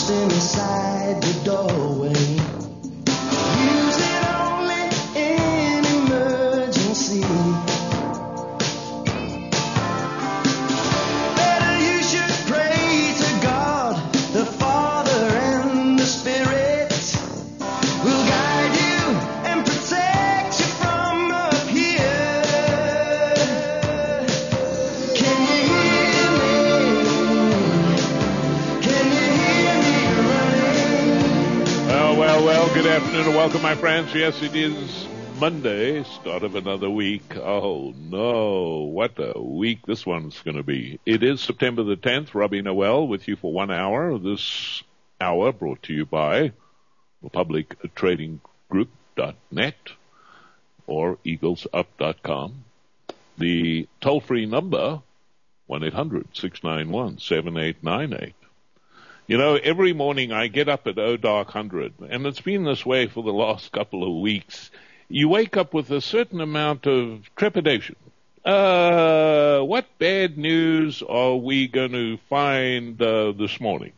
stand inside the doorway. Use it only in emergency. Better you should pray to God, the Father and the Spirit will guide you and protect you from up here. Can you hear me? Can you hear me running? Well, good afternoon and welcome, my friends. Yes, it is Monday, start of another week. Oh, no, what a week this one's going to be. It is September the 10th, Robbie Noel with you for 1 hour. This hour brought to you by RepublicTradingGroup.net or EaglesUp.com. The toll-free number, 1-800-691-7898. You know, every morning I get up at dark 100, and it's been this way for the last couple of weeks. You wake up with a certain amount of trepidation. What bad news are we going to find this morning?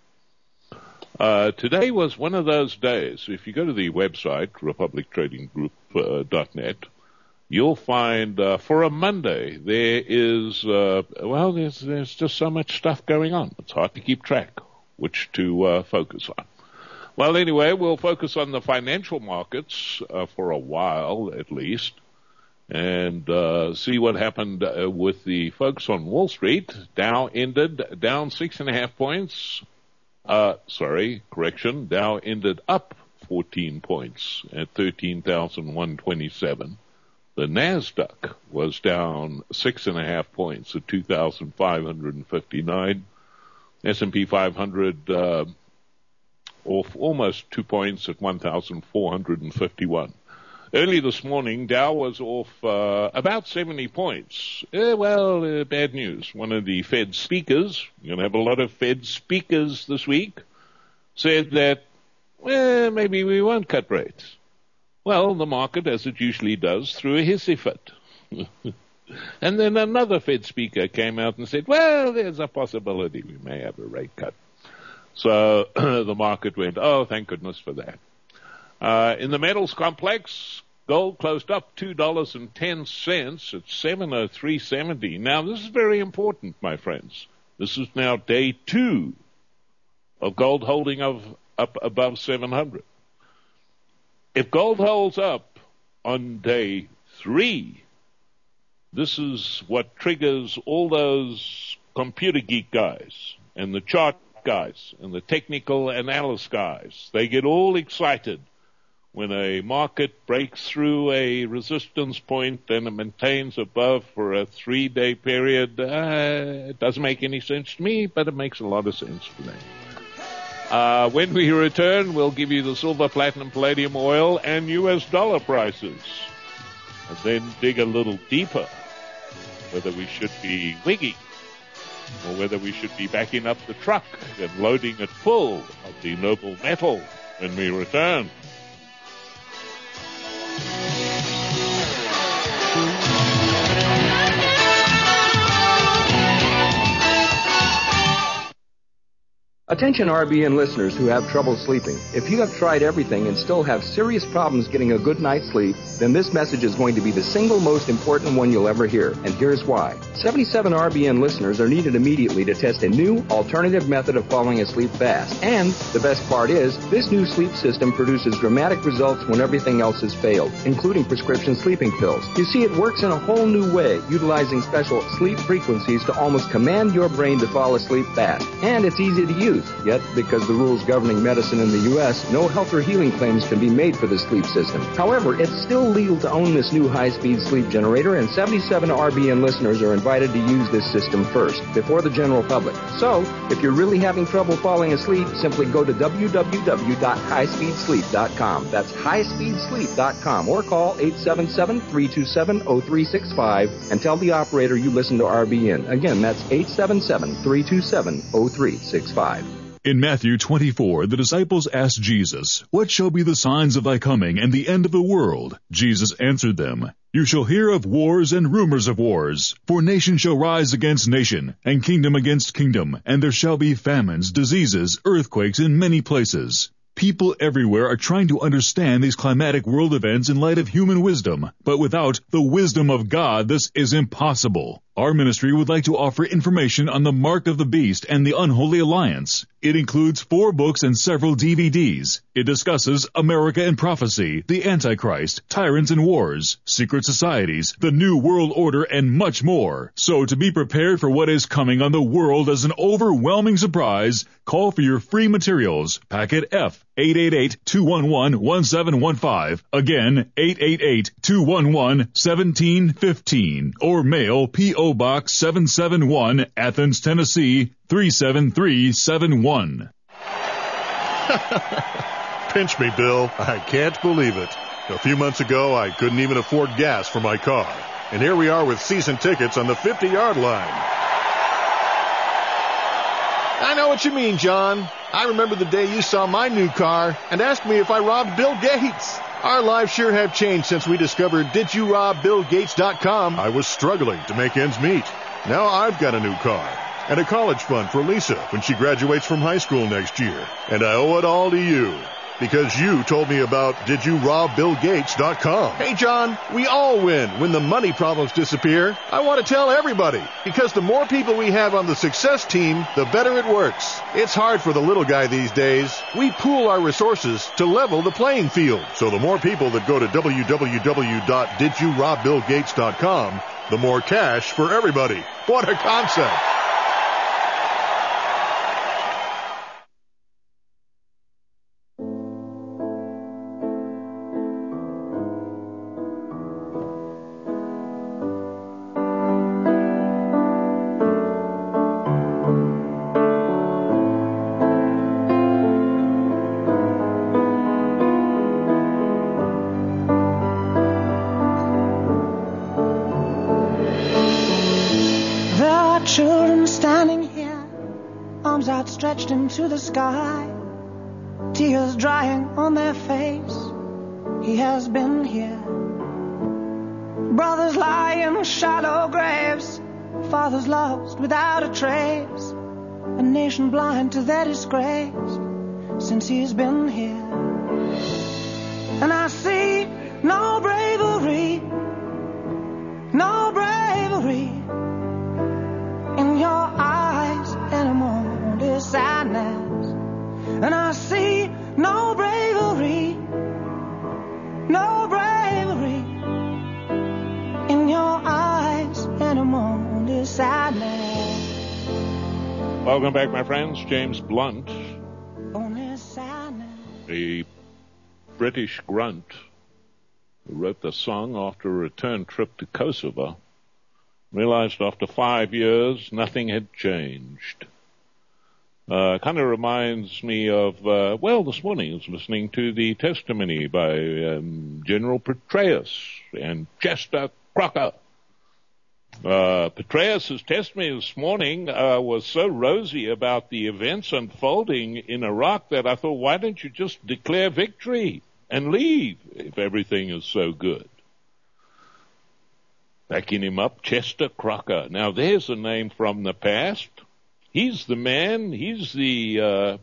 Today was one of those days. If you go to the website, RepublicTradingGroup.net, you'll find for a Monday there is, there's just so much stuff going on. It's hard to keep track which to focus on. Well, anyway, we'll focus on the financial markets for a while at least and see what happened with the folks on Wall Street. Dow ended down 6.5 points. Dow ended up 14 points at 13,127. The NASDAQ was down 6.5 points at 2,559. S&P 500 off almost 2 points at 1,451. Early this morning, Dow was off about 70 points. Bad news. One of the Fed speakers, you're going to have a lot of Fed speakers this week, said that, maybe we won't cut rates. Well, the market, as it usually does, threw a hissy fit. And then another Fed speaker came out and said, well, there's a possibility we may have a rate cut. So the market went, oh, thank goodness for that. In the metals complex, gold closed up $2.10 at 703.70. Now, this is very important, my friends. This is now day 2 of gold holding up above 700. If gold holds up on day 3, this is what triggers all those computer geek guys and the chart guys and the technical analyst guys. They get all excited when a market breaks through a resistance point and it maintains above for a 3-day period. It doesn't make any sense to me, but it makes a lot of sense to them. When we return, we'll give you the silver, platinum, palladium, oil, and U.S. dollar prices. And then dig a little deeper, whether we should be wigging or whether we should be backing up the truck and loading it full of the noble metal when we return. Attention RBN listeners who have trouble sleeping. If you have tried everything and still have serious problems getting a good night's sleep, then this message is going to be the single most important one you'll ever hear. And here's why. 77 RBN listeners are needed immediately to test a new alternative method of falling asleep fast. And the best part is, this new sleep system produces dramatic results when everything else has failed, including prescription sleeping pills. You see, it works in a whole new way, utilizing special sleep frequencies to almost command your brain to fall asleep fast. And it's easy to use. Yet, because the rules governing medicine in the U.S., no health or healing claims can be made for this sleep system. However, it's still legal to own this new high-speed sleep generator, and 77 RBN listeners are invited to use this system first, before the general public. So, if you're really having trouble falling asleep, simply go to www.highspeedsleep.com. That's highspeedsleep.com, or call 877-327-0365 and tell the operator you listen to RBN. Again, that's 877-327-0365. In Matthew 24, the disciples asked Jesus, "What shall be the signs of thy coming and the end of the world?" Jesus answered them, You shall hear of wars and rumors of wars, for nation shall rise against nation, and kingdom against kingdom, and there shall be famines, diseases, earthquakes in many places. People everywhere are trying to understand these climatic world events in light of human wisdom, but without the wisdom of God, this is impossible. Our ministry would like to offer information on the Mark of the Beast and the Unholy Alliance. It includes 4 books and several DVDs. It discusses America and prophecy, the Antichrist, tyrants and wars, secret societies, the New World Order, and much more. So to be prepared for what is coming on the world as an overwhelming surprise, call for your free materials. Packet F, 888-211-1715. Again, 888-211-1715. Or mail P.O. Box 771, Athens, Tennessee, 37371. Pinch me, Bill. I can't believe it. A few months ago, I couldn't even afford gas for my car. And here we are with season tickets on the 50-yard line. I know what you mean, John. I remember the day you saw my new car and asked me if I robbed Bill Gates. Our lives sure have changed since we discovered DidYouRobBillGates.com. I was struggling to make ends meet. Now I've got a new car and a college fund for Lisa when she graduates from high school next year. And I owe it all to you because you told me about DidYouRobBillGates.com. Hey, John, we all win when the money problems disappear. I want to tell everybody because the more people we have on the success team, the better it works. It's hard for the little guy these days. We pool our resources to level the playing field. So the more people that go to www.DidYouRobBillGates.com, the more cash for everybody. What a concept. Outstretched into the sky, tears drying on their face. He has been here. Brothers lie in shallow graves, fathers lost without a trace, a nation blind to their disgrace since he's been here. And I see no bravery in your eyes anymore. Sadness, and I see no bravery in your eyes anymore. Only sadness. Welcome back, my friends. James Blunt, only sadness. a British grunt who wrote the song after a return trip to Kosovo, realized after 5 years nothing had changed. Kind of reminds me of, this morning I was listening to the testimony by General Petraeus and Chester Crocker. Petraeus' testimony this morning was so rosy about the events unfolding in Iraq that I thought, why don't you just declare victory and leave if everything is so good? Backing him up, Chester Crocker. Now there's a name from the past. He's the man. He's the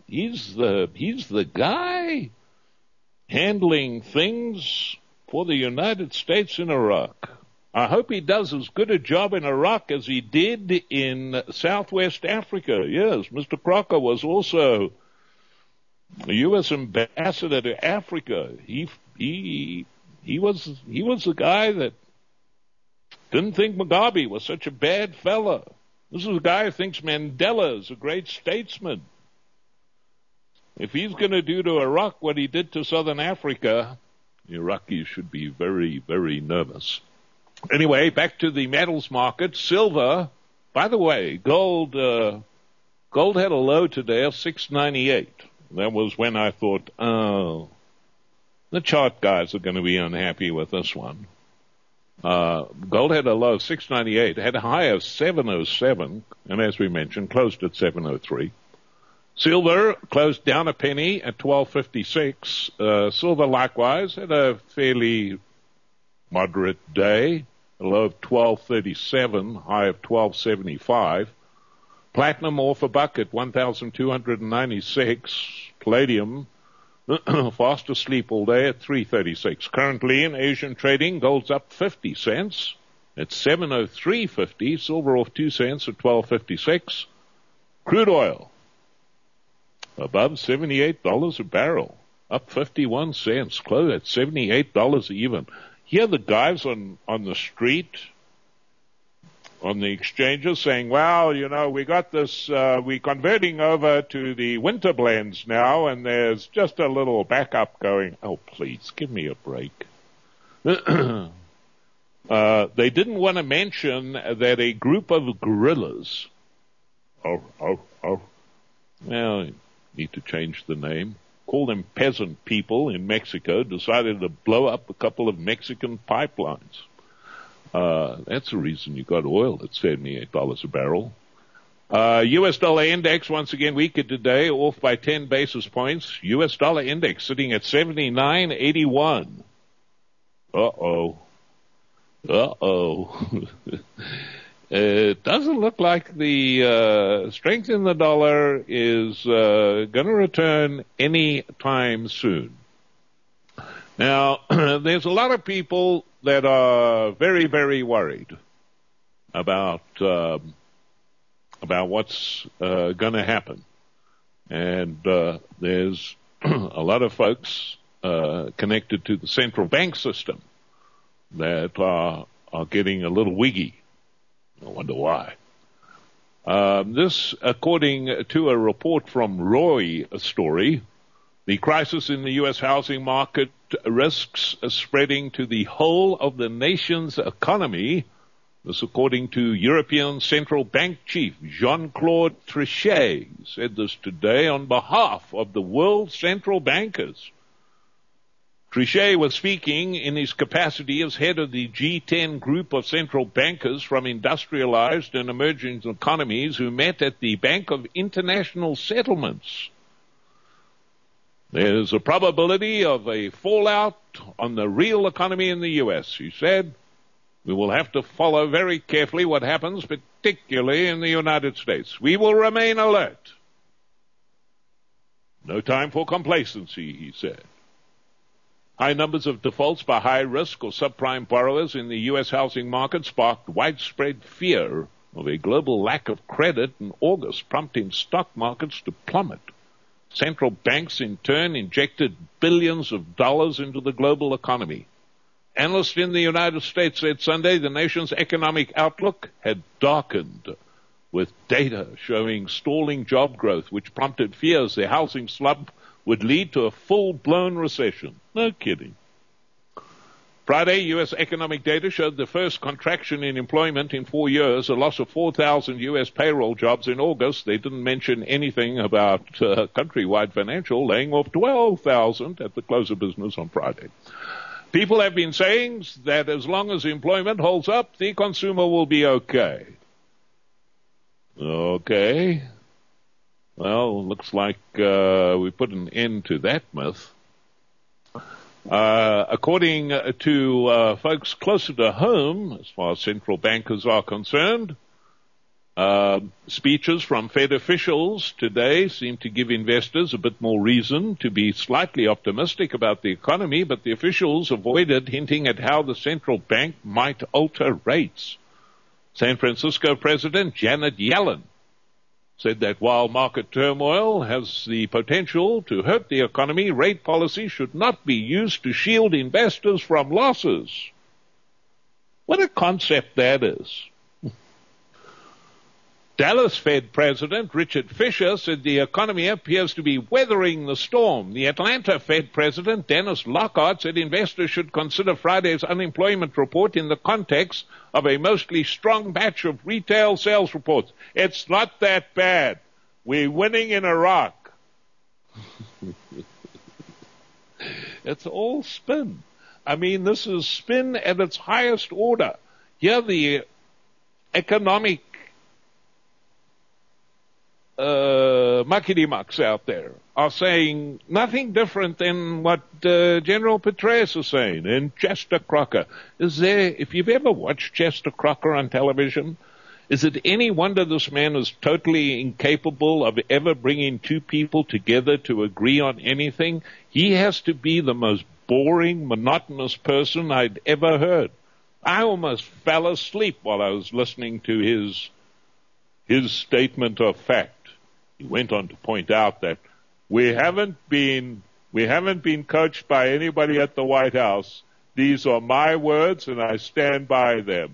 guy handling things for the United States in Iraq. I hope he does as good a job in Iraq as he did in Southwest Africa. Yes, Mr. Crocker was also a U.S. ambassador to Africa. He was the guy that didn't think Mugabe was such a bad fella. This is a guy who thinks Mandela is a great statesman. If he's going to do to Iraq what he did to Southern Africa, the Iraqis should be very, very nervous. Anyway, back to the metals market. Silver, by the way, gold had a low today of 698. That was when I thought, the chart guys are going to be unhappy with this one. Gold had a low of 698, had a high of 707, and as we mentioned, closed at 703. Silver closed down a penny at 12.56. Silver likewise had a fairly moderate day, a low of 1237, high of 1275. Platinum off a buck at 1,296. Palladium fast asleep all day at 336. Currently in Asian trading, gold's up 50 cents at 703.50. Silver off 2 cents at 12.56. Crude oil above $78 a barrel, up 51 cents, close at $78 even. Here the guys on the street, on the exchanges saying, well, we got this, we're converting over to the winter blends now, and there's just a little backup going. Oh, please, give me a break. They didn't want to mention that a group of guerrillas, well, need to change the name, call them peasant people in Mexico, decided to blow up a couple of Mexican pipelines. That's the reason you got oil at $78 a barrel. U.S. dollar index, once again, weaker today, off by 10 basis points. U.S. dollar index sitting at 79.81. Uh-oh. It doesn't look like the strength in the dollar is going to return any time soon. Now, there's a lot of people that are very, very worried about what's going to happen, and there's a lot of folks connected to the central bank system that are getting a little wiggy. I wonder why. This, according to a report from Roy Story, the crisis in the U.S. housing market risks spreading to the whole of the nation's economy. This, according to European Central Bank Chief Jean-Claude Trichet, said this today on behalf of the world's central bankers. Trichet was speaking in his capacity as head of the G10 group of central bankers from industrialized and emerging economies who met at the Bank of International Settlements. There's a probability of a fallout on the real economy in the U.S., he said. We will have to follow very carefully what happens, particularly in the United States. We will remain alert. No time for complacency, he said. High numbers of defaults by high-risk or subprime borrowers in the U.S. housing market sparked widespread fear of a global lack of credit in August, prompting stock markets to plummet. Central banks, in turn, injected billions of dollars into the global economy. Analysts in the United States said Sunday the nation's economic outlook had darkened, with data showing stalling job growth, which prompted fears the housing slump would lead to a full-blown recession. No kidding. Friday, U.S. economic data showed the first contraction in employment in 4 years, a loss of 4,000 U.S. payroll jobs in August. They didn't mention anything about Countrywide Financial laying off 12,000 at the close of business on Friday. People have been saying that as long as employment holds up, the consumer will be okay. Okay. Well, looks like we put an end to that myth. According to folks closer to home, as far as central bankers are concerned, speeches from Fed officials today seem to give investors a bit more reason to be slightly optimistic about the economy, but the officials avoided hinting at how the central bank might alter rates. San Francisco President Janet Yellen said that while market turmoil has the potential to hurt the economy, rate policy should not be used to shield investors from losses. What a concept that is. Dallas Fed President Richard Fisher said the economy appears to be weathering the storm. The Atlanta Fed President Dennis Lockhart said investors should consider Friday's unemployment report in the context of a mostly strong batch of retail sales reports. It's not that bad. We're winning in Iraq. It's all spin. I mean, this is spin at its highest order. Here the economic muckety-mucks out there are saying nothing different than what General Petraeus is saying, and Chester Crocker. If you've ever watched Chester Crocker on television, is it any wonder this man is totally incapable of ever bringing two people together to agree on anything? He has to be the most boring, monotonous person I'd ever heard. I almost fell asleep while I was listening to his statement of fact. He went on to point out that we haven't been coached by anybody at the White House. These are my words, and I stand by them.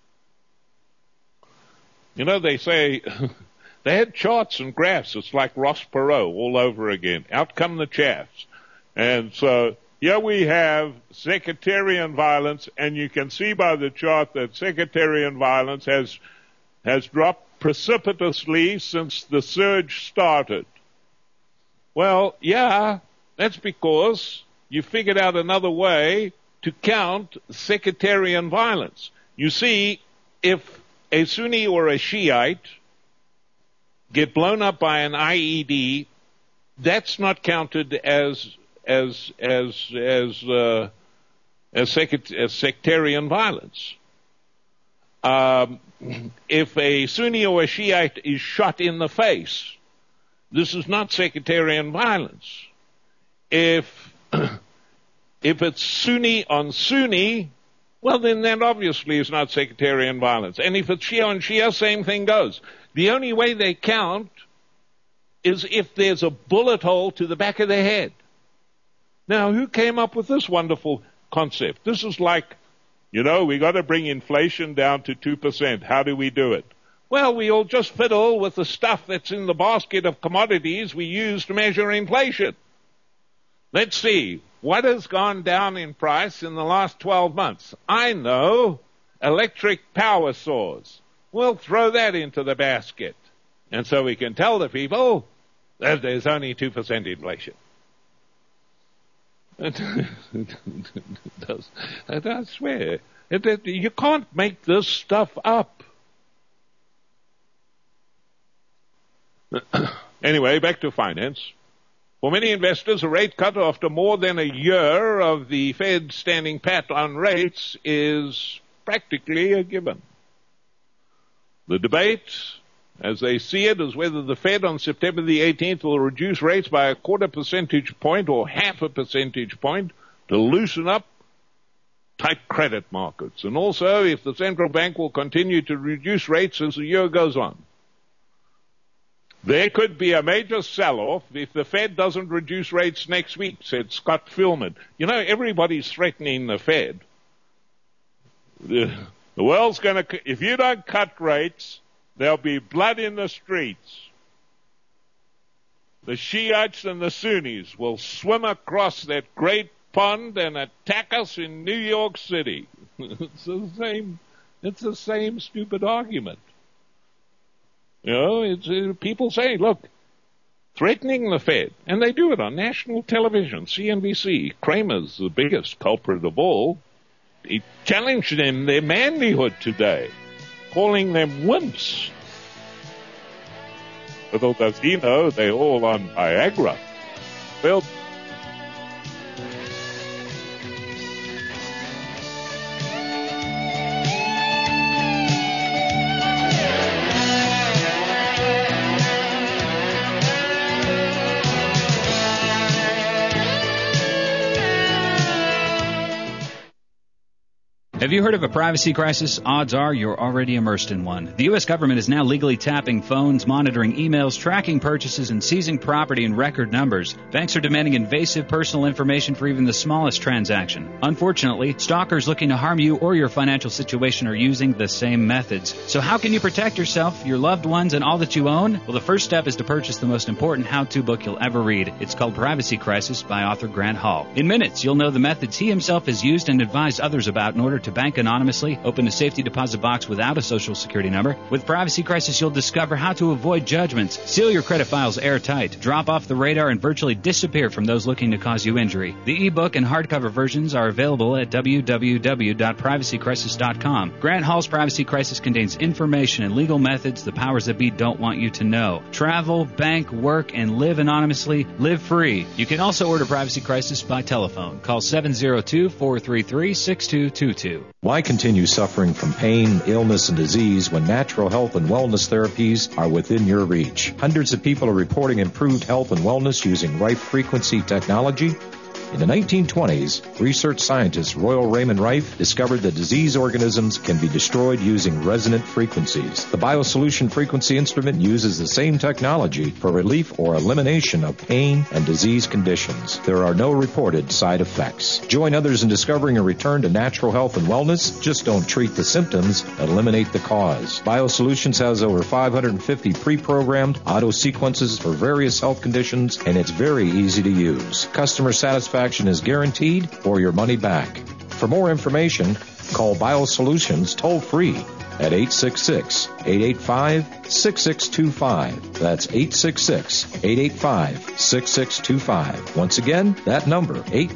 You know, they say they had charts and graphs. It's like Ross Perot all over again. Out come the chaffs. And so here we have sectarian violence, and you can see by the chart that sectarian violence has dropped precipitously since the surge started. Well, yeah, that's because you figured out another way to count sectarian violence. You see, if a Sunni or a Shiite get blown up by an IED, that's not counted as sectarian violence. If a Sunni or a Shiite is shot in the face, this is not sectarian violence. If it's Sunni on Sunni, well, then that obviously is not sectarian violence. And if it's Shia on Shia, same thing goes. The only way they count is if there's a bullet hole to the back of the head. Now, who came up with this wonderful concept? This is like, we got to bring inflation down to 2%. How do we do it? Well, we'll just fiddle with the stuff that's in the basket of commodities we use to measure inflation. Let's see. What has gone down in price in the last 12 months? I know. Electric power saws. We'll throw that into the basket. And so we can tell the people that there's only 2% inflation. I swear. You can't make this stuff up. Anyway, back to finance. For many investors, a rate cut after more than a year of the Fed standing pat on rates is practically a given. The debate, as they see it, is whether the Fed on September the 18th will reduce rates by a 0.25 percentage point or 0.5 percentage point to loosen up tight credit markets. And also if the central bank will continue to reduce rates as the year goes on. There could be a major sell-off if the Fed doesn't reduce rates next week, said Scott Philman. Everybody's threatening the Fed. The world's going to, if you don't cut rates, there'll be blood in the streets. The Shiites and the Sunnis will swim across that great pond and attack us in New York City. It's the same stupid argument. It's people saying, look, threatening the Fed, and they do it on national television, CNBC. Kramer's the biggest culprit of all. He challenged them their manlyhood today, calling them wimps. Little does he know they're all on Viagra. Well, Have you heard of a privacy crisis? Odds are you're already immersed in one. The U.S. government is now legally tapping phones, monitoring emails, tracking purchases, and seizing property in record numbers. Banks are demanding invasive personal information for even the smallest transaction. Unfortunately, stalkers looking to harm you or your financial situation are using the same methods. So how can you protect yourself, your loved ones, and all that you own? Well, the first step is to purchase the most important how-to book you'll ever read. It's called Privacy Crisis by author Grant Hall. In minutes, you'll know the methods he himself has used and advised others about in order to to bank anonymously, open a safety deposit box without a social security number. With Privacy Crisis, you'll discover how to avoid judgments, seal your credit files airtight, drop off the radar, and virtually disappear from those looking to cause you injury. The ebook and hardcover versions are available at www.privacycrisis.com. Grant Hall's Privacy Crisis contains information and legal methods the powers that be don't want you to know. Travel, bank, work, and live anonymously. Live free. You can also order Privacy Crisis by telephone. Call 702-433-6222. Why continue suffering from pain, illness, and disease when natural health and wellness therapies are within your reach? Hundreds of people are reporting improved health and wellness using Rife frequency technology. In the 1920s, research scientist Royal Raymond Rife discovered that disease organisms can be destroyed using resonant frequencies. The BioSolution frequency instrument uses the same technology for relief or elimination of pain and disease conditions. There are no reported side effects. Join others in discovering a return to natural health and wellness. Just don't treat the symptoms, eliminate the cause. BioSolutions has over 550 pre-programmed auto sequences for various health conditions, and it's very easy to use. Customer satisfaction is guaranteed or your money back. For more information, call BioSolutions toll-free at 866-885-6625. That's 866-885-6625. Once again, that number,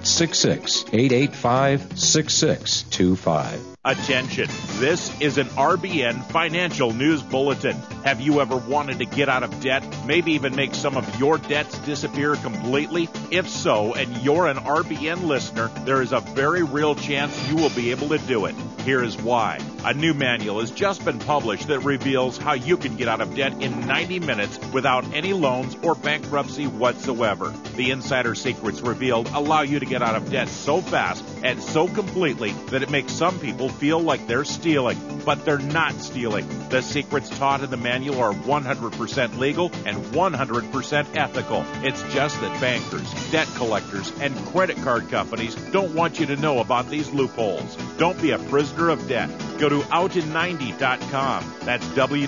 866-885-6625. Attention, this is an RBN Financial News Bulletin. Have you ever wanted to get out of debt, maybe even make some of your debts disappear completely? If so, and you're an RBN listener, there is a very real chance you will be able to do it. Here is why. A new manual has just been published that reveals how you can get out of debt in 90 minutes without any loans or bankruptcy whatsoever. The insider secrets revealed allow you to get out of debt so fast and so completely that it makes some people feel like they're stealing, but they're not stealing. The secrets taught in the manual are 100% legal and 100% ethical. It's just that bankers, debt collectors, and credit card companies don't want you to know about these loopholes. Don't be a prisoner of debt. Go to outin90.com. That's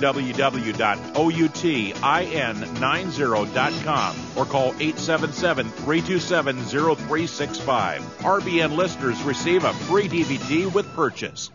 www.outin90.com or call 877-327-0365. RBN listeners receive a free DVD with purchase.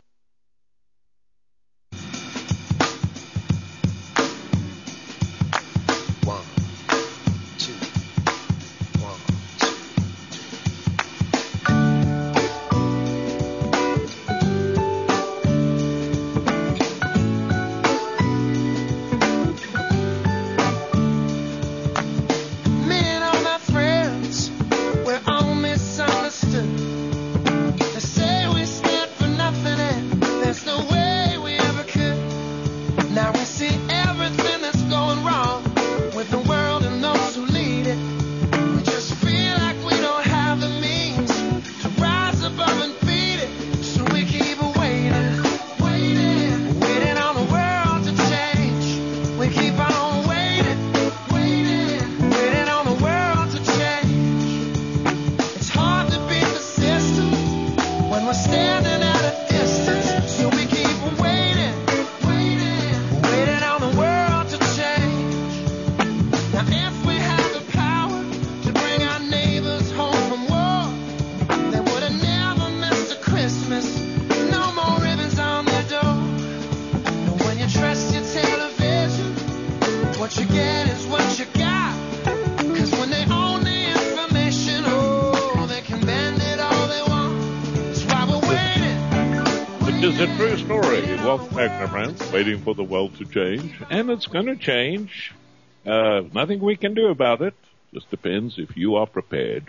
Waiting for the world to change, and it's going to change. Nothing we can do about it. Just depends if you are prepared.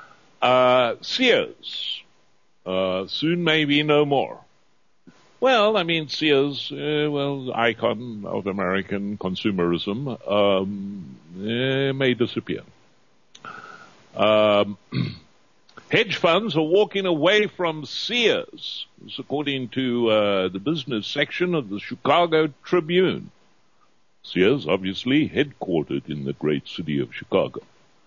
Sears. Soon may be no more. Well, I mean, Sears, icon of American consumerism, may disappear. Hedge funds are walking away from Sears, according to the business section of the Chicago Tribune. Sears, obviously, headquartered in the great city of Chicago.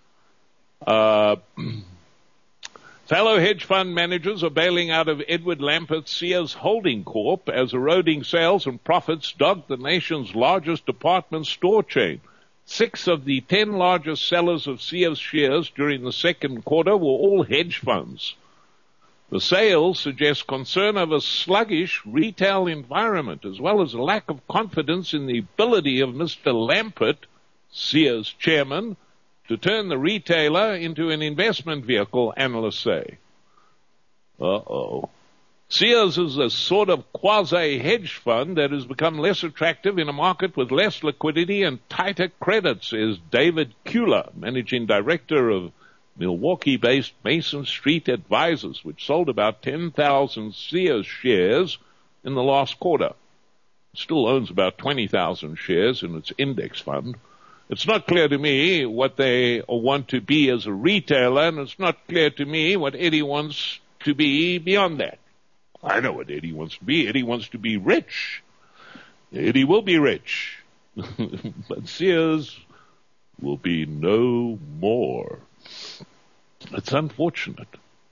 Fellow hedge fund managers are bailing out of Edward Lampert's Sears Holding Corp. as eroding sales and profits dogged the nation's largest department store chain. 6 of the 10 largest sellers of Sears shares during the second quarter were all hedge funds. The sales suggest concern over sluggish retail environment, as well as a lack of confidence in the ability of Mr. Lampert, Sears chairman, to turn the retailer into an investment vehicle, analysts say. Uh-oh. Sears is a sort of quasi-hedge fund that has become less attractive in a market with less liquidity and tighter credit, says David Kuehler, managing director of Milwaukee-based Mason Street Advisors, which sold about 10,000 Sears shares in the last quarter. It still owns about 20,000 shares in its index fund. It's not clear to me what they want to be as a retailer, and it's not clear to me what Eddie wants to be beyond that. I know what Eddie wants to be. Eddie wants to be rich. Eddie will be rich. But Sears will be no more. It's unfortunate.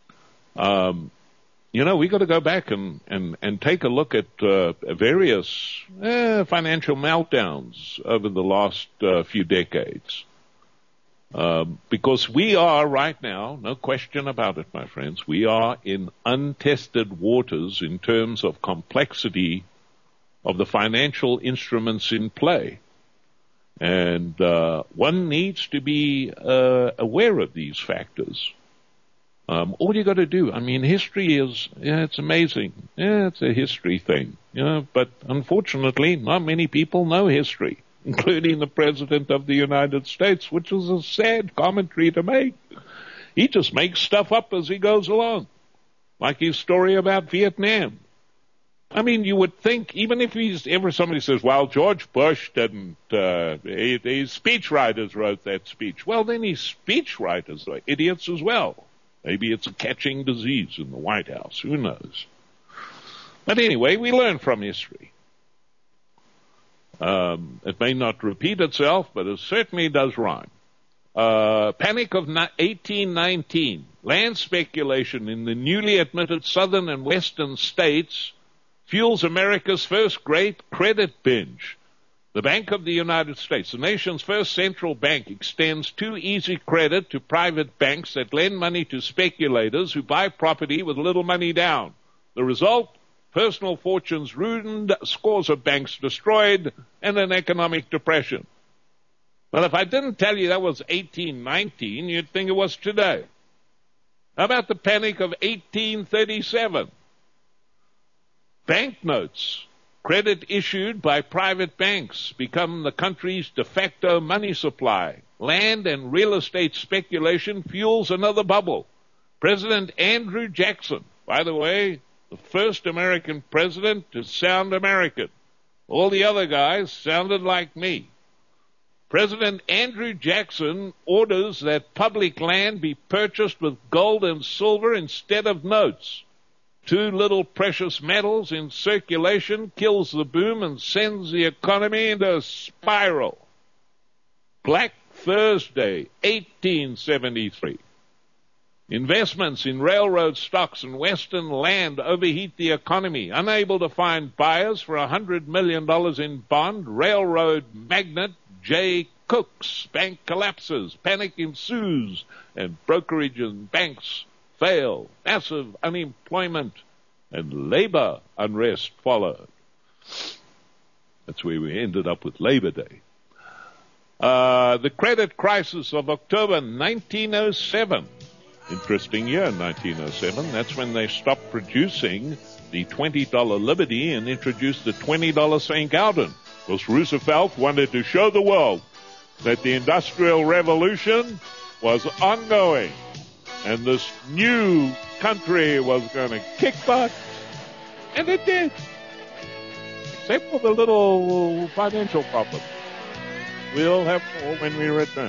We got to go back and take a look at various financial meltdowns over the last few decades. Because we are right now, no question about it, my friends, we are in untested waters in terms of complexity of the financial instruments in play. And one needs to be aware of these factors. All you got to do, history is, it's amazing. It's a history thing. But unfortunately, not many people know history, including the President of the United States, which is a sad commentary to make. He just makes stuff up as he goes along, like his story about Vietnam. You would think, even if somebody says, well, George Bush didn't, his speechwriters wrote that speech. Well, then his speechwriters are idiots as well. Maybe it's a catching disease in the White House. Who knows? But anyway, we learn from history. It may not repeat itself, but it certainly does rhyme. Panic of 1819. Land speculation in the newly admitted southern and western states fuels America's first great credit binge. The Bank of the United States, the nation's first central bank, extends too easy credit to private banks that lend money to speculators who buy property with little money down. The result? Personal fortunes ruined, scores of banks destroyed, and an economic depression. Well, if I didn't tell you that was 1819, you'd think it was today. How about the Panic of 1837? Banknotes, credit issued by private banks, become the country's de facto money supply. Land and real estate speculation fuels another bubble. President Andrew Jackson, by the way, the first American president to sound American. All the other guys sounded like me. President Andrew Jackson orders that public land be purchased with gold and silver instead of notes. Too little precious metals in circulation kills the boom and sends the economy into a spiral. Black Thursday, 1873. Investments in railroad stocks and western land overheat the economy. Unable to find buyers for $100 million in bond, railroad magnate J. Cook's bank collapses. Panic ensues, and brokerage and banks fail. Massive unemployment and labor unrest followed. That's where we ended up with Labor Day. The credit crisis of October 1907. Interesting year, 1907. That's when they stopped producing the $20 Liberty and introduced the $20 St. Gaudens. Because Roosevelt wanted to show the world that the Industrial Revolution was ongoing. And this new country was going to kick butt. And it did. Except for the little financial problem. We'll have more when we return.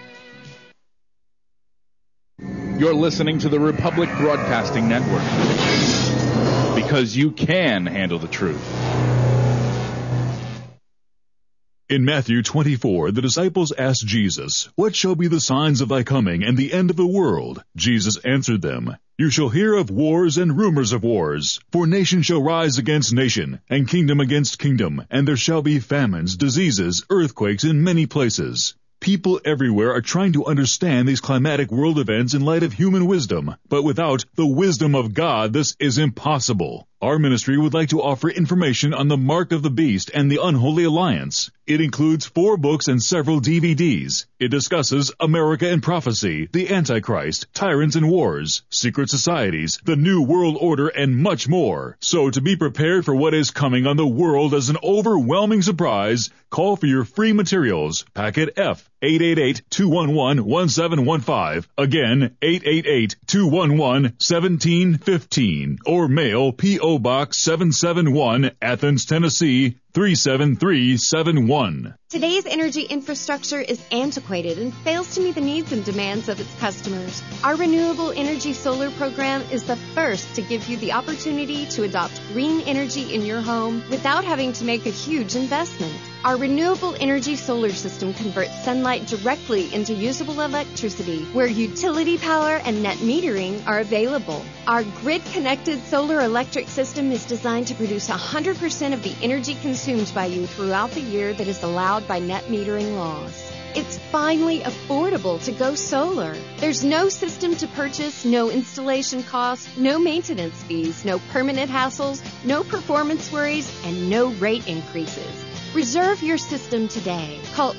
You're listening to the Republic Broadcasting Network. Because you can handle the truth. In Matthew 24, the disciples asked Jesus, "What shall be the signs of thy coming and the end of the world?" Jesus answered them, "You shall hear of wars and rumors of wars, for nation shall rise against nation, and kingdom against kingdom, and there shall be famines, diseases, earthquakes in many places. People everywhere are trying to understand these climatic world events in light of human wisdom, but without the wisdom of God, this is impossible. Our ministry would like to offer information on the Mark of the Beast and the Unholy Alliance. It includes 4 books and several DVDs. It discusses America and prophecy, the Antichrist, tyrants and wars, secret societies, the New World Order, and much more. So to be prepared for what is coming on the world as an overwhelming surprise, call for your free materials. Packet F, 888-211-1715. Again, 888-211-1715. Or mail P.O. Box 771, Athens, Tennessee, 37371. Today's energy infrastructure is antiquated and fails to meet the needs and demands of its customers. Our Renewable Energy Solar program is the first to give you the opportunity to adopt green energy in your home without having to make a huge investment. Our Renewable Energy Solar system converts sunlight directly into usable electricity, where utility power and net metering are available. Our grid-connected solar electric system is designed to produce 100% of the energy consumed by you throughout the year that is allowed by net metering laws. It's finally affordable to go solar. There's no system to purchase, no installation costs, no maintenance fees, no permanent hassles, no performance worries, and no rate increases. Reserve your system today. Call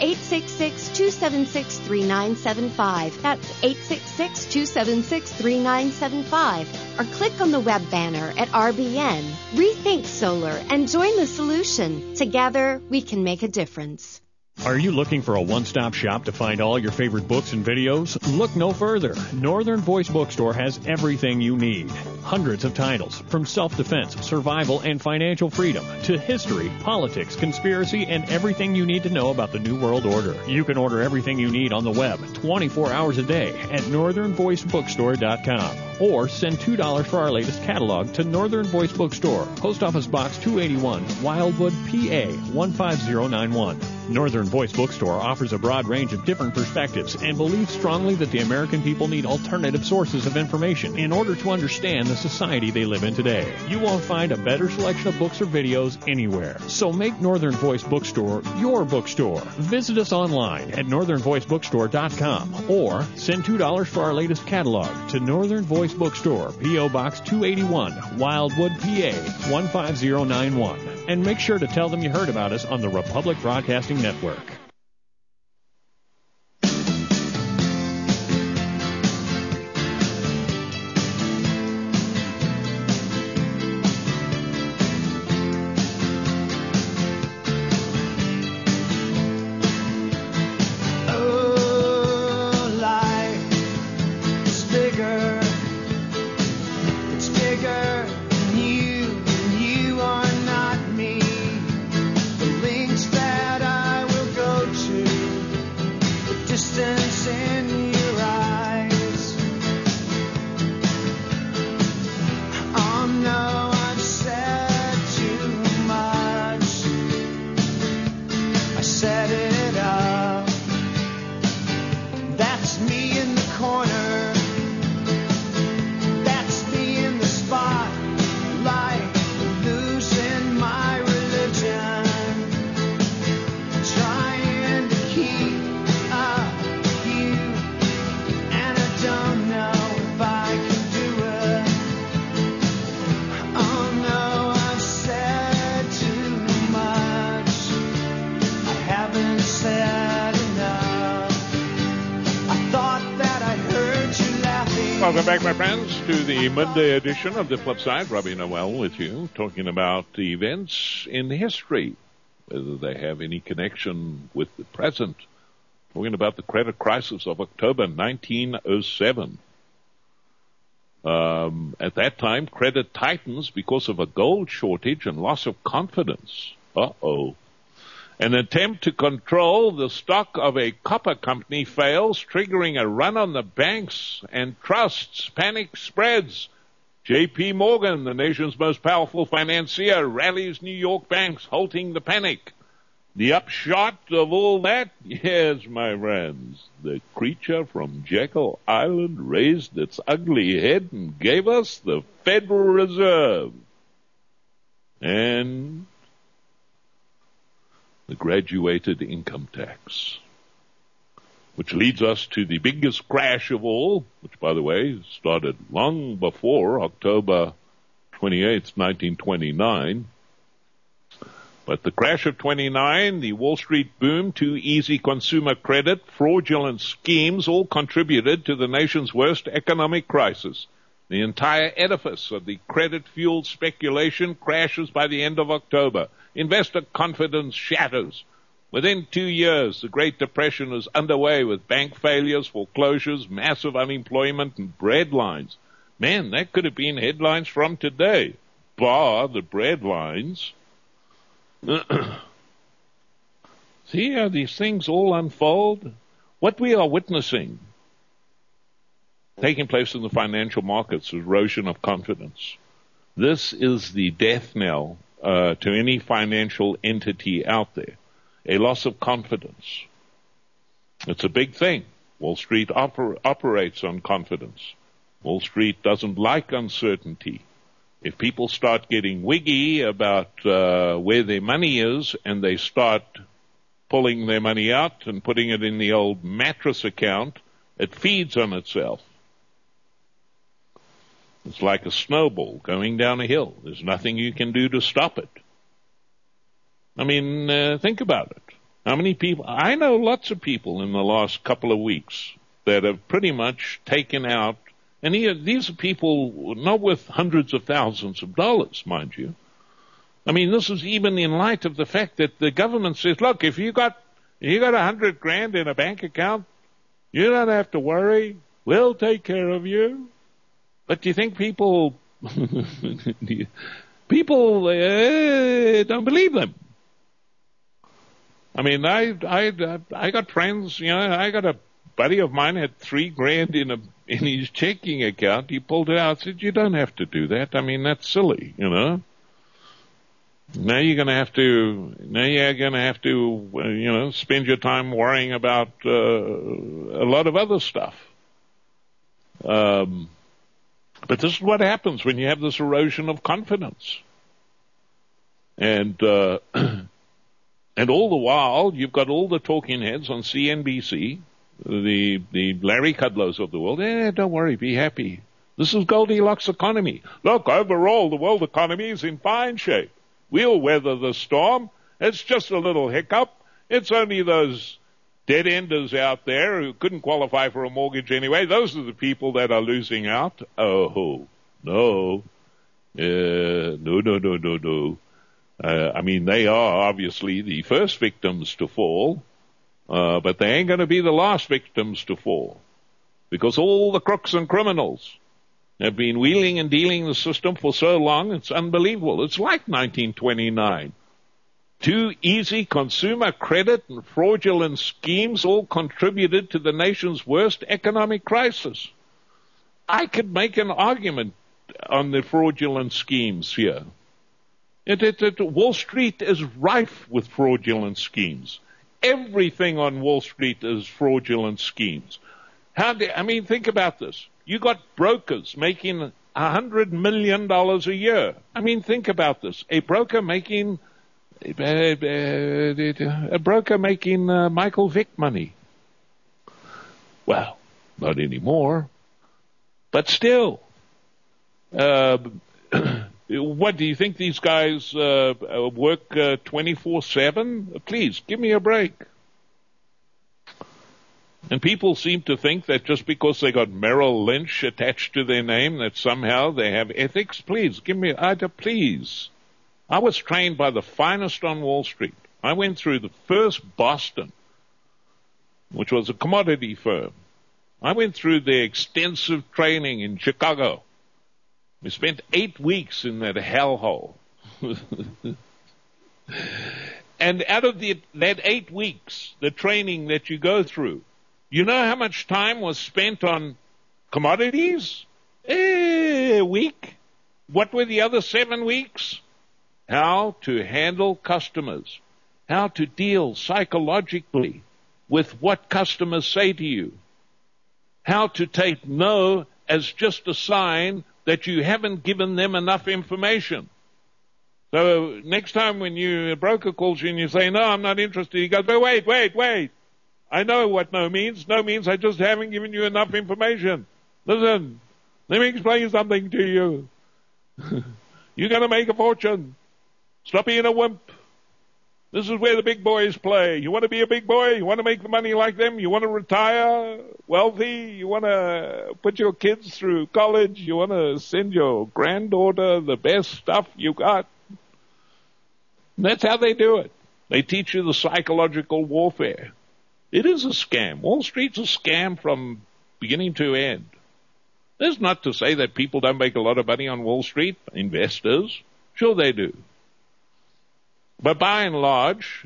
866-276-3975. That's 866-276-3975. Or click on the web banner at RBN. Rethink solar and join the solution. Together, we can make a difference. Are you looking for a one-stop shop to find all your favorite books and videos? Look no further. Northern Voice Bookstore has everything you need. Hundreds of titles, from self-defense, survival, and financial freedom, to history, politics, conspiracy, and everything you need to know about the New World Order. You can order everything you need on the web 24 hours a day at northernvoicebookstore.com. Or send $2 for our latest catalog to Northern Voice Bookstore, Post Office Box 281, Wildwood, PA 15091. Northern Voice Bookstore offers a broad range of different perspectives and believes strongly that the American people need alternative sources of information in order to understand the society they live in today. You won't find a better selection of books or videos anywhere. So make Northern Voice Bookstore your bookstore. Visit us online at northernvoicebookstore.com or send $2 for our latest catalog to Northern Voice Bookstore, P.O. Box 281, Wildwood, PA 15091. And make sure to tell them you heard about us on the Republic Broadcasting Network. Welcome back, my friends, to the Monday edition of The Flip Side. Robbie Noel with you, talking about events in history, whether they have any connection with the present. Talking about the credit crisis of October 1907. At that time, credit tightens because of a gold shortage and loss of confidence. Uh-oh. An attempt to control the stock of a copper company fails, triggering a run on the banks and trusts. Panic spreads. J.P. Morgan, the nation's most powerful financier, rallies New York banks, halting the panic. The upshot of all that? Yes, my friends, the creature from Jekyll Island raised its ugly head and gave us the Federal Reserve. And the graduated income tax. which leads us to the biggest crash of all, which, by the way, started long before October 28th, 1929. But the crash of 29, the Wall Street boom, too easy consumer credit, fraudulent schemes all contributed to the nation's worst economic crisis. The entire edifice of the credit-fueled speculation crashes by the end of October. Investor confidence shatters. Within 2 years, the Great Depression is underway with bank failures, foreclosures, massive unemployment, and bread lines. Man, that could have been headlines from today, bar the bread lines. See how these things all unfold? What we are witnessing taking place in the financial markets, erosion of confidence. This is the death knell to any financial entity out there. A loss of confidence. It's a big thing. Wall Street operates on confidence. Wall Street doesn't like uncertainty. If people start getting wiggy about where their money is and they start pulling their money out and putting it in the old mattress account, it feeds on itself. It's like a snowball going down a hill. There's nothing you can do to stop it. I mean, think about it. How many people? I know lots of people in the last couple of weeks that have pretty much taken out, and these are people not worth hundreds of thousands of dollars, mind you. I mean, this is even in light of the fact that the government says, look, if you got $100,000 in a bank account, you don't have to worry. We'll take care of you. But do you think people don't believe them? I mean, I got friends, I got a buddy of mine had $3,000 in his checking account. He pulled it out and said, you don't have to do that. I mean, that's silly, Now you're going to have to, spend your time worrying about a lot of other stuff. But this is what happens when you have this erosion of confidence. And all the while, you've got all the talking heads on CNBC, the Larry Kudlows of the world. Don't worry, be happy. This is Goldilocks economy. Look, overall, the world economy is in fine shape. We'll weather the storm. It's just a little hiccup. It's only those dead-enders out there who couldn't qualify for a mortgage anyway. Those are the people that are losing out. Oh, no. No. I mean, they are obviously the first victims to fall, but they ain't going to be the last victims to fall, because all the crooks and criminals have been wheeling and dealing the system for so long, it's unbelievable. It's like 1929. Too easy consumer credit and fraudulent schemes all contributed to the nation's worst economic crisis. I could make an argument on the fraudulent schemes here. Wall Street is rife with fraudulent schemes. Everything on Wall Street is fraudulent schemes. Think about this. You got brokers making $100 million a year. I mean, think about this. A broker making Michael Vick money. Well, not anymore. But still. What, do you think these guys work 24/7? Please, give me a break. And people seem to think that just because they got Merrill Lynch attached to their name, that somehow they have ethics. Please, please. I was trained by the finest on Wall Street. I went through the first Boston, which was a commodity firm. I went through their extensive training in Chicago. We spent 8 weeks in that hellhole. And out of that 8 weeks, the training that you go through, you know how much time was spent on commodities? A week. What were the other 7 weeks? How to handle customers. How to deal psychologically with what customers say to you. How to take no as just a sign that you haven't given them enough information. So next time when a broker calls you and you say, no, I'm not interested, you go, wait. I know what no means. No means I just haven't given you enough information. Listen, let me explain something to you. You're going to make a fortune. Stop being a wimp. This is where the big boys play. You want to be a big boy? You want to make the money like them? You want to retire wealthy? You want to put your kids through college? You want to send your granddaughter the best stuff you got? And that's how they do it. They teach you the psychological warfare. It is a scam. Wall Street's a scam from beginning to end. That's not to say that people don't make a lot of money on Wall Street, investors. Sure they do. But by and large,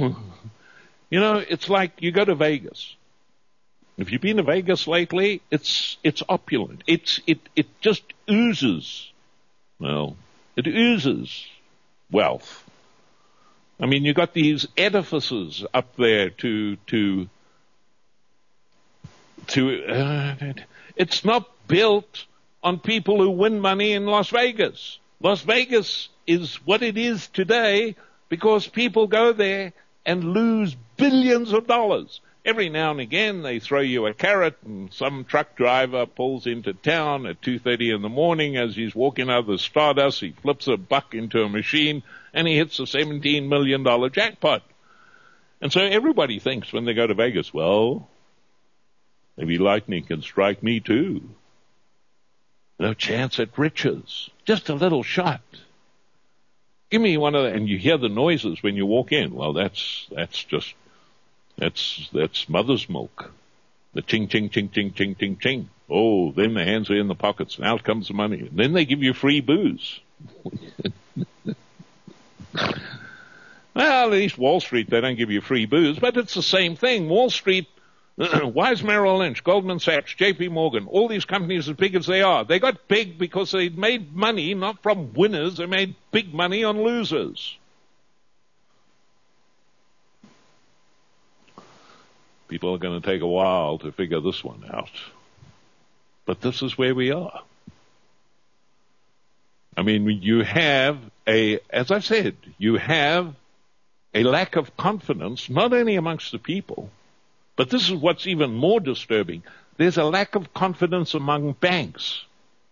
it's like you go to Vegas. If you've been to Vegas lately, it's opulent. It just oozes. Well, it oozes wealth. I mean, you got these edifices up there it's not built on people who win money in Las Vegas. Las Vegas is what it is today because people go there and lose billions of dollars. Every now and again, they throw you a carrot, and some truck driver pulls into town at 2:30 in the morning. As he's walking out of the Stardust, he flips a buck into a machine, and he hits a $17 million jackpot. And so everybody thinks when they go to Vegas, well, maybe lightning can strike me too. No chance at riches. Just a little shot. Give me one of the, and you hear the noises when you walk in. Well, that's mother's milk. The ching, ching, ching, ching, ching, ching, ching. Oh, then the hands are in the pockets, and out comes the money. And then they give you free booze. Well, at least Wall Street, they don't give you free booze, but it's the same thing. Wall Street, why is Merrill Lynch, Goldman Sachs, JP Morgan, all these companies as big as they are? They got big because they made money not from winners, they made big money on losers. People are going to take a while to figure this one out. But this is where we are. I mean, you have as I said, you have a lack of confidence, not only amongst the people, but this is what's even more disturbing. There's a lack of confidence among banks.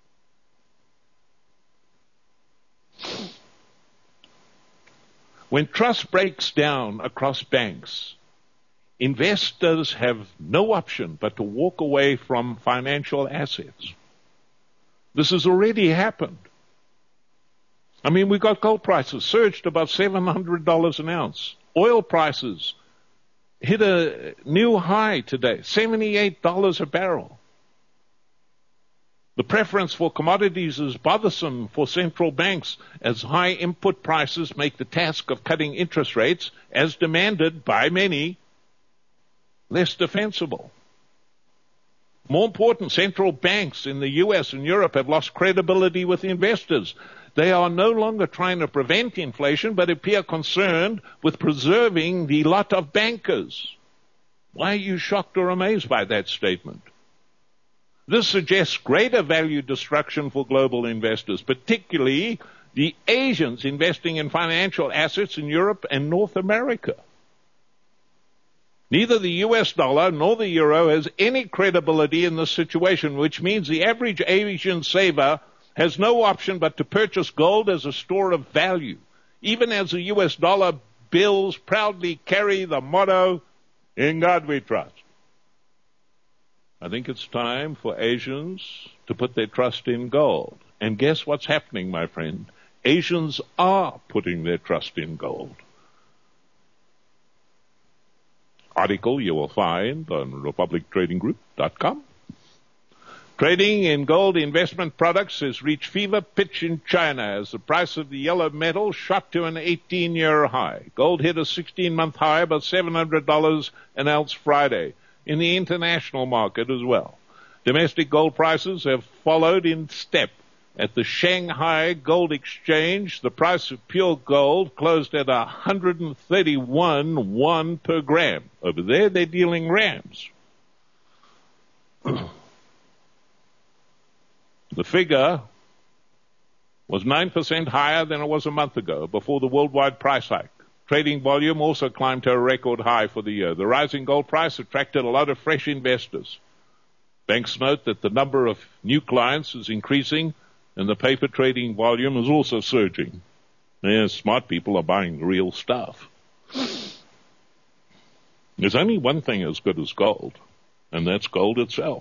When trust breaks down across banks, investors have no option but to walk away from financial assets. This has already happened. I mean, we got gold prices surged above $700 an ounce. Oil prices hit a new high today, $78 a barrel. The preference for commodities is bothersome for central banks as high input prices make the task of cutting interest rates, as demanded by many, less defensible. More important, central banks in the US and Europe have lost credibility with investors. They are no longer trying to prevent inflation, but appear concerned with preserving the lot of bankers. Why are you shocked or amazed by that statement? This suggests greater value destruction for global investors, particularly the Asians investing in financial assets in Europe and North America. Neither the US dollar nor the euro has any credibility in this situation, which means the average Asian saver has no option but to purchase gold as a store of value, even as the US dollar bills proudly carry the motto, "In God we trust." I think it's time for Asians to put their trust in gold. And guess what's happening, my friend? Asians are putting their trust in gold. Article you will find on republictradinggroup.com. Trading in gold investment products has reached fever pitch in China as the price of the yellow metal shot to an 18-year high. Gold hit a 16-month high about $700 an ounce Friday in the international market as well. Domestic gold prices have followed in step. At the Shanghai Gold Exchange, the price of pure gold closed at 131 yuan per gram. Over there, they're dealing grams. The figure was 9% higher than it was a month ago before the worldwide price hike. trading volume also climbed to a record high for the year. The rising gold price attracted a lot of fresh investors. Banks note that the number of new clients is increasing and the paper trading volume is also surging. Yeah, smart people are buying real stuff. There's only one thing as good as gold, and that's gold itself.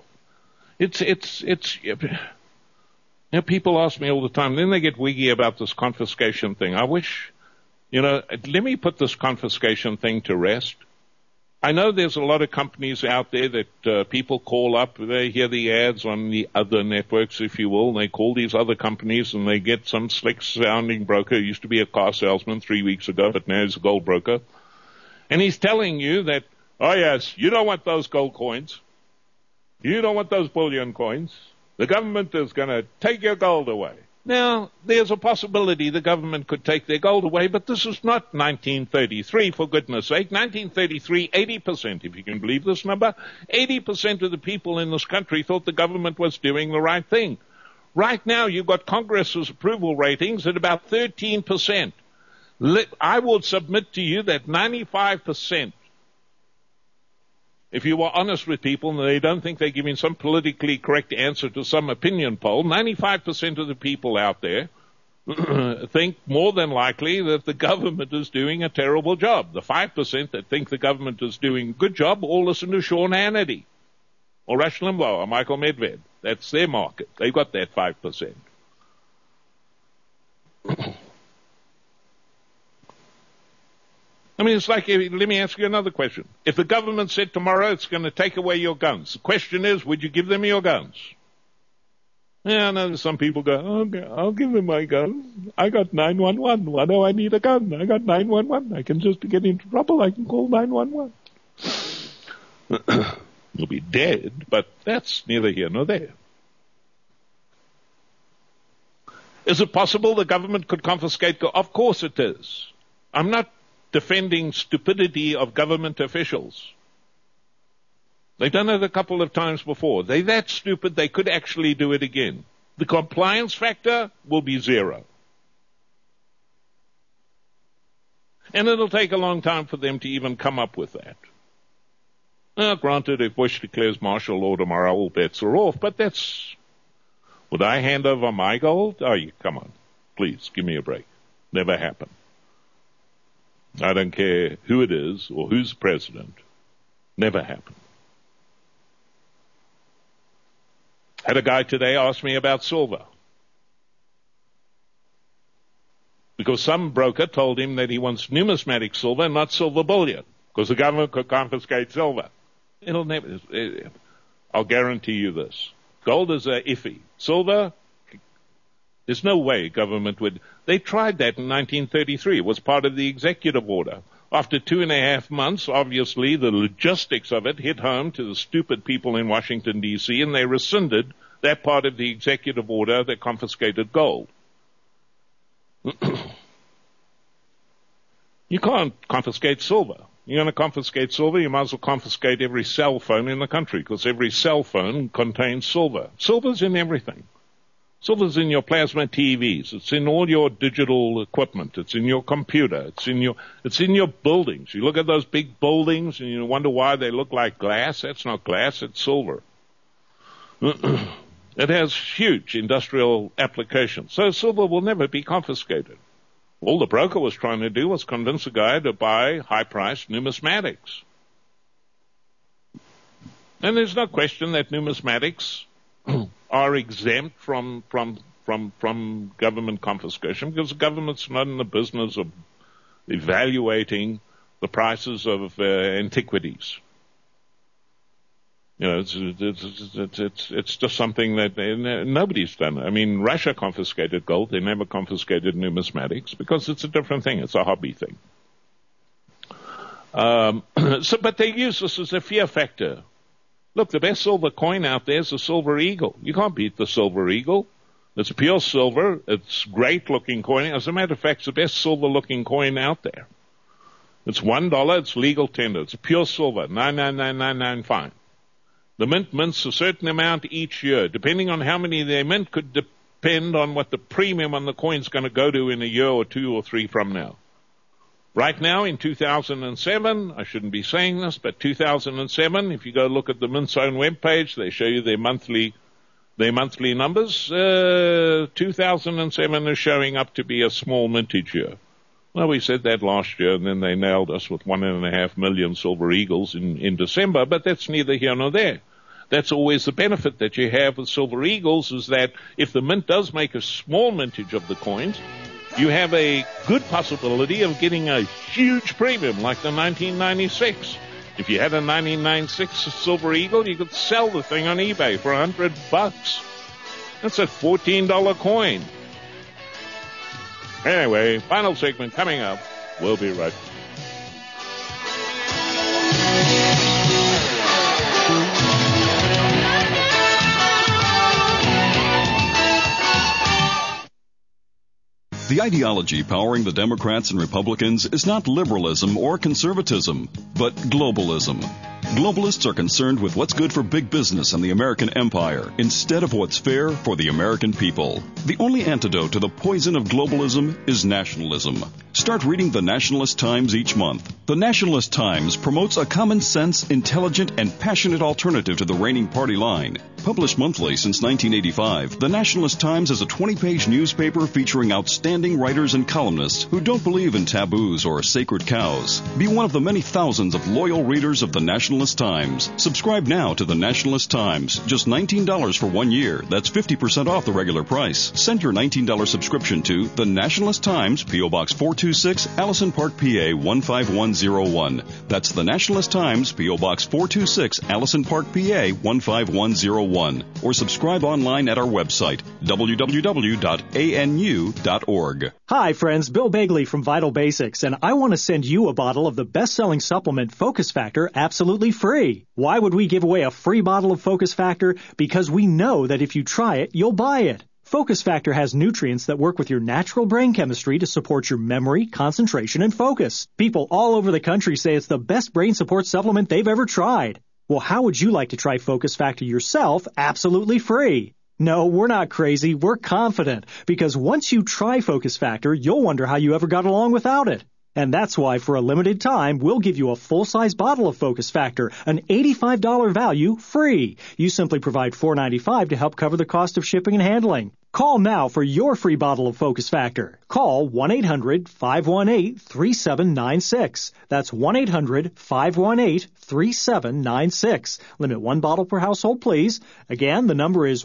People ask me all the time, then they get wiggy about this confiscation thing. I wish, let me put this confiscation thing to rest. I know there's a lot of companies out there that people call up, they hear the ads on the other networks, if you will, and they call these other companies and they get some slick-sounding broker who used to be a car salesman 3 weeks ago, but now he's a gold broker. And he's telling you that, oh yes, you don't want those gold coins. You don't want those bullion coins. The government is going to take your gold away. Now, there's a possibility the government could take their gold away, but this is not 1933, for goodness sake. 1933, 80%, if you can believe this number, 80% of the people in this country thought the government was doing the right thing. Right now, you've got Congress's approval ratings at about 13%. I will submit to you that 95%, if you were honest with people and they don't think they're giving some politically correct answer to some opinion poll, 95% of the people out there think more than likely that the government is doing a terrible job. The 5% that think the government is doing a good job all listen to Sean Hannity or Rush Limbaugh or Michael Medved. That's their market. They've got that 5%. I mean, it's like, let me ask you another question. If the government said tomorrow it's going to take away your guns, the question is, would you give them your guns? Yeah, I know some people go, okay, I'll give them my guns. I got 911. Why do I need a gun? I got 911. I can just get into trouble. I can call 911. You'll be dead, but that's neither here nor there. Is it possible the government could confiscate? Of course it is. I'm not defending stupidity of government officials. They've done it a couple of times before. They're that stupid they could actually do it again. The compliance factor will be zero. And it'll take a long time for them to even come up with that. Now, granted, if Bush declares martial law tomorrow, all bets are off, but that's... Would I hand over my gold? Oh, come on. Please, give me a break. Never happen. I don't care who it is or who's president. Never happened. Had a guy today ask me about silver. Because some broker told him that he wants numismatic silver, not silver bullion, because the government could confiscate silver. It'll never. I'll guarantee you this. Gold is iffy. Silver, there's no way government would. They tried that in 1933. It was part of the executive order. After 2.5 months, obviously, the logistics of it hit home to the stupid people in Washington, D.C., and they rescinded that part of the executive order that confiscated gold. You can't confiscate silver. You're going to confiscate silver, you might as well confiscate every cell phone in the country, because every cell phone contains silver. Silver's in everything. Silver's in your plasma TVs. It's in all your digital equipment. It's in your computer. It's in your buildings. You look at those big buildings and you wonder why they look like glass. That's not glass. It's silver. It has huge industrial applications. So silver will never be confiscated. All the broker was trying to do was convince a guy to buy high-priced numismatics. And there's no question that numismatics are exempt from government confiscation, because the government's not in the business of evaluating the prices of antiquities. You know, it's just something that nobody's done. I mean, Russia confiscated gold. They never confiscated numismatics because it's a different thing. It's a hobby thing. But they use this as a fear factor. Look, the best silver coin out there is the silver eagle. You can't beat the silver eagle. It's pure silver. It's great looking coin. As a matter of fact, it's the best silver looking coin out there. It's $1. It's legal tender. It's pure silver. 99999 The mint mints a certain amount each year. Depending on how many they mint could depend on what the premium on the coin's going to go to in a year or 2 or 3 from now. Right now in 2007, I shouldn't be saying this, but 2007, if you go look at the Mint's own webpage, they show you their monthly numbers. 2007 is showing up to be a small mintage year. Well, we said that last year, and then they nailed us with 1.5 million Silver Eagles in December, but that's neither here nor there. That's always the benefit that you have with Silver Eagles, is that if the Mint does make a small mintage of the coins, you have a good possibility of getting a huge premium like the 1996. If you had a 1996 Silver Eagle, you could sell the thing on eBay for $100. That's a $14 coin. Anyway, final segment coming up. We'll be right back. The ideology powering the Democrats and Republicans is not liberalism or conservatism, but globalism. Globalists are concerned with what's good for big business and the American empire instead of what's fair for the American people. The only antidote to the poison of globalism is nationalism. Start reading the Nationalist Times each month. The Nationalist Times promotes a common sense, intelligent, and passionate alternative to the reigning party line. Published monthly since 1985, the Nationalist Times is a 20-page newspaper featuring outstanding writers and columnists who don't believe in taboos or sacred cows. Be one of the many thousands of loyal readers of the Nationalist Times. Subscribe now to the Nationalist Times. Just $19 for 1 year. That's 50% off the regular price. Send your $19 subscription to the Nationalist Times, P.O. Box 426, Allison Park, PA 15101. That's the Nationalist Times, P.O. Box 426, Allison Park, PA 15101. Or subscribe online at our website, www.anu.org. Hi, friends. Bill Bagley from Vital Basics, and I want to send you a bottle of the best-selling supplement Focus Factor absolutely free. Why would we give away a free bottle of Focus Factor? Because we know that if you try it, you'll buy it. Focus Factor has nutrients that work with your natural brain chemistry to support your memory, concentration, and focus. People all over the country say it's the best brain support supplement they've ever tried. Well, how would you like to try Focus Factor yourself absolutely free? No, we're not crazy. We're confident. Because once you try Focus Factor, you'll wonder how you ever got along without it. And that's why, for a limited time, we'll give you a full-size bottle of Focus Factor, an $85 value, free. You simply provide $4.95 to help cover the cost of shipping and handling. Call now for your free bottle of Focus Factor. Call 1-800-518-3796. That's 1-800-518-3796. Limit one bottle per household, please. Again, the number is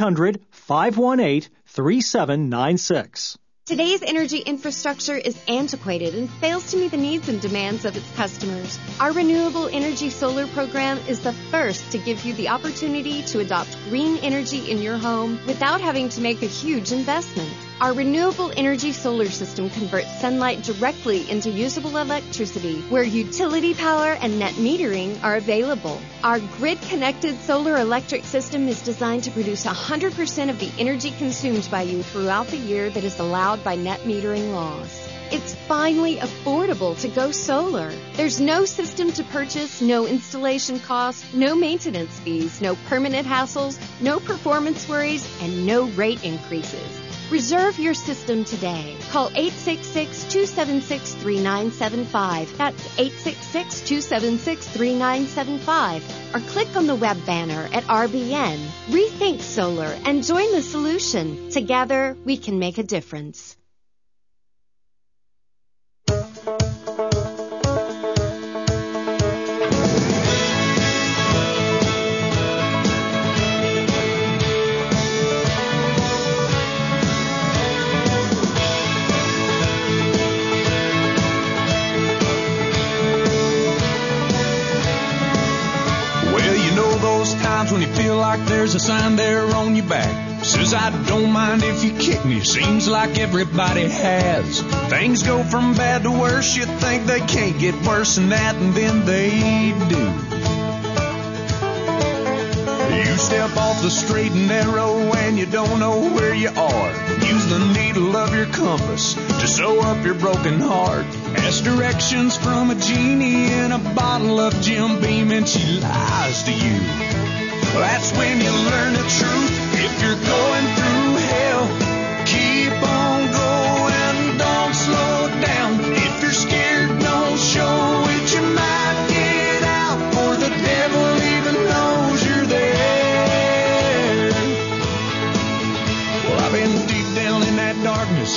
1-800-518-3796. Today's energy infrastructure is antiquated and fails to meet the needs and demands of its customers. Our Renewable Energy Solar program is the first to give you the opportunity to adopt green energy in your home without having to make a huge investment. Our renewable energy solar system converts sunlight directly into usable electricity where utility power and net metering are available. Our grid-connected solar electric system is designed to produce 100% of the energy consumed by you throughout the year that is allowed by net metering laws. It's finally affordable to go solar. There's no system to purchase, no installation costs, no maintenance fees, no permanent hassles, no performance worries, and no rate increases. Reserve your system today. Call 866-276-3975. That's 866-276-3975. Or click on the web banner at RBN. Rethink solar and join the solution. Together, we can make a difference. When you feel like there's a sign there on your back says I don't mind if you kick me, seems like everybody has. Things go from bad to worse, you think they can't get worse than that, and then they do. You step off the straight and narrow and you don't know where you are. Use the needle of your compass to sew up your broken heart. Ask directions from a genie in a bottle of Jim Beam and she lies to you. That's when you learn the truth. If you're going through hell, keep on going, don't slow down. If you're scared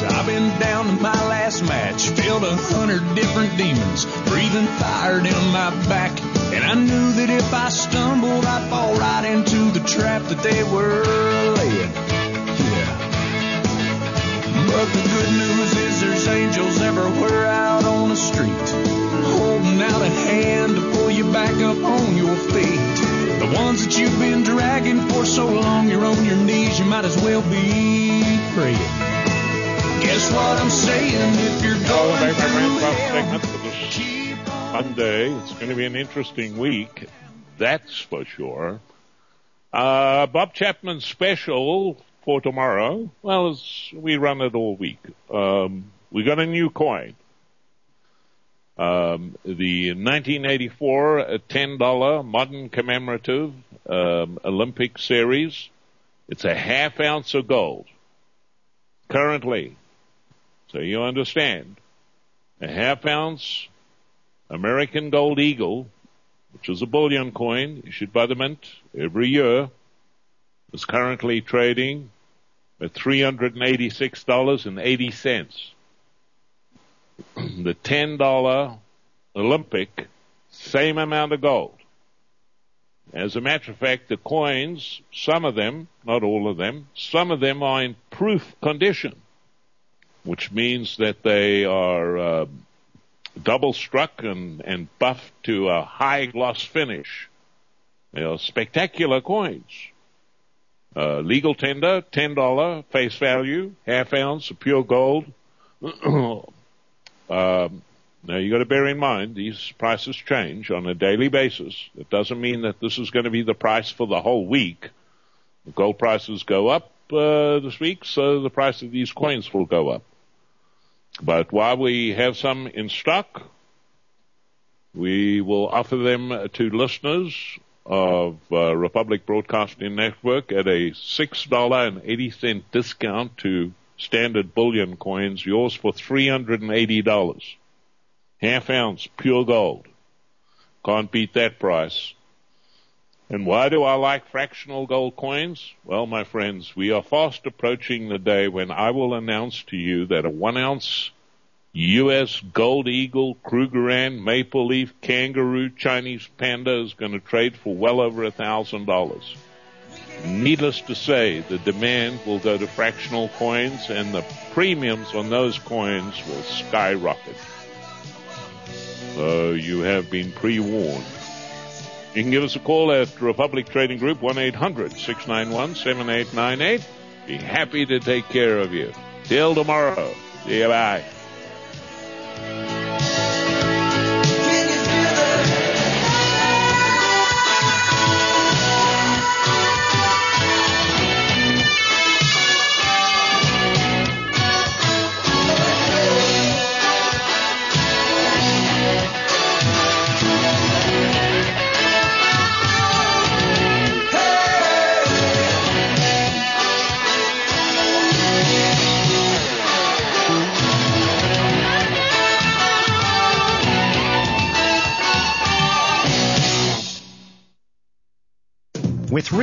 I've been down to my last match, felt 100 different demons, breathing fire down my back. And I knew that if I stumbled, I'd fall right into the trap that they were laying. Yeah. But the good news is there's angels everywhere out on the street, holding out a hand to pull you back up on your feet. The ones that you've been dragging for so long, you're on your knees, you might as well be praying. Guess what I'm saying? If you're going through hell, keep on. Monday, it's going to be an interesting week, that's for sure. Bob Chapman's special for tomorrow, well, we run it all week. We got a new coin. The 1984 $10 modern commemorative Olympic series. It's a half ounce of gold. Currently. So you understand. A half ounce American Gold Eagle, which is a bullion coin issued by the Mint every year, is currently trading at $386.80. The $10 Olympic, same amount of gold. As a matter of fact, the coins, some of them, not all of them, some of them are in proof condition, which means that they are double struck and buffed to a high gloss finish. They are spectacular coins. Legal tender, $10 face value, half ounce of pure gold. Now you got to bear in mind these prices change on a daily basis. It doesn't mean that this is going to be the price for the whole week. The gold prices go up this week, so the price of these coins will go up. But while we have some in stock, we will offer them to listeners of Republic Broadcasting Network at a $6.80 discount to standard bullion coins, yours for $380. Half ounce, pure gold. Can't beat that price. And why do I like fractional gold coins? Well, my friends, we are fast approaching the day when I will announce to you that a 1 ounce U.S. Gold Eagle, Krugerrand, Maple Leaf, Kangaroo, Chinese Panda is going to trade for well over $1,000. Needless to say, the demand will go to fractional coins and the premiums on those coins will skyrocket. So you have been pre-warned. You can give us a call at Republic Trading Group, 1-800-691-7898. Be happy to take care of you. Till tomorrow. See you, bye. With